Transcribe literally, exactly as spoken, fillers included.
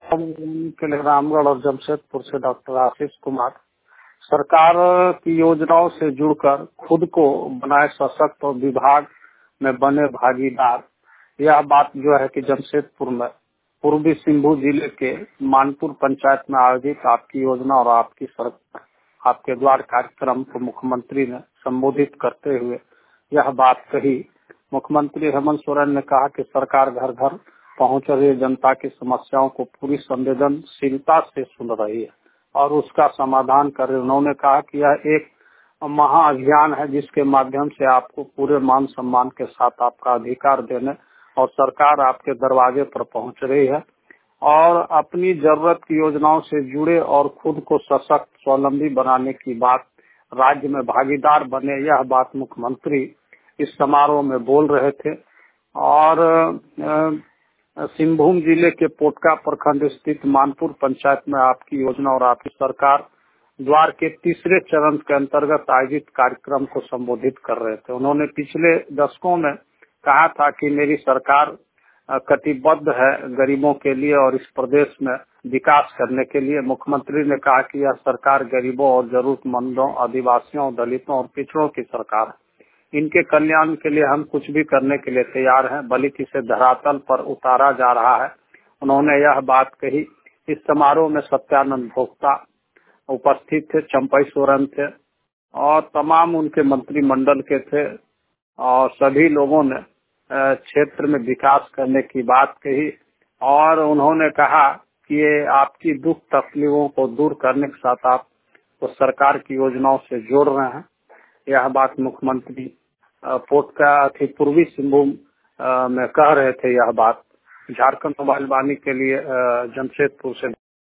के लिए रामगढ़ और जमशेदपुर से डॉक्टर आशीष कुमार। सरकार की योजनाओं से जुड़कर खुद को बनाए सशक्त और विभाग में बने भागीदार, यह बात जो है कि जमशेदपुर में पूर्वी सिंहभूम जिले के मानपुर पंचायत में आयोजित आपकी योजना और आपकी सरकार आपके द्वार कार्यक्रम को मुख्यमंत्री ने संबोधित करते हुए यह बात कही। मुख्यमंत्री हेमंत सोरेन ने कहा कि सरकार घर घर पहुंच रही जनता की समस्याओं को पूरी संवेदनशीलता से सुन रही है और उसका समाधान कर रही है। उन्होंने कहा कि यह एक महाअभियान है जिसके माध्यम से आपको पूरे मान सम्मान के साथ आपका अधिकार देने और सरकार आपके दरवाजे पर पहुंच रही है और अपनी जरूरत की योजनाओं से जुड़े और खुद को सशक्त स्वावलंबी बनाने की बात, राज्य में भागीदार बने, यह बात मुख्यमंत्री इस समारोह में बोल रहे थे। और सिंहभूम जिले के पोटका प्रखंड स्थित मानपुर पंचायत में आपकी योजना और आपकी सरकार द्वार के तीसरे चरण के अंतर्गत आयोजित कार्यक्रम को संबोधित कर रहे थे। उन्होंने पिछले दशकों में कहा था कि मेरी सरकार कटिबद्ध है गरीबों के लिए और इस प्रदेश में विकास करने के लिए। मुख्यमंत्री ने कहा कि यह सरकार गरीबों और जरूरतमंदों, आदिवासियों, दलितों और पिछड़ों की सरकार है। इनके कल्याण के लिए हम कुछ भी करने के लिए तैयार हैं, बल्कि इसे धरातल पर उतारा जा रहा है। उन्होंने यह बात कही। इस समारोह में सत्यानंद भोक्ता उपस्थित थे, चंपई सोरेन थे और तमाम उनके मंत्रिमंडल के थे और सभी लोगों ने क्षेत्र में विकास करने की बात कही और उन्होंने कहा कि ये आपकी दुख तकलीफों को दूर करने के साथ आप तो सरकार की योजनाओं से जोड़ रहे हैं। यह बात मुख्यमंत्री पोटका थी पूर्वी सिंहभूम में कह रहे थे। यह बात झारखंड मोबाइल वाणी के लिए जमशेदपुर से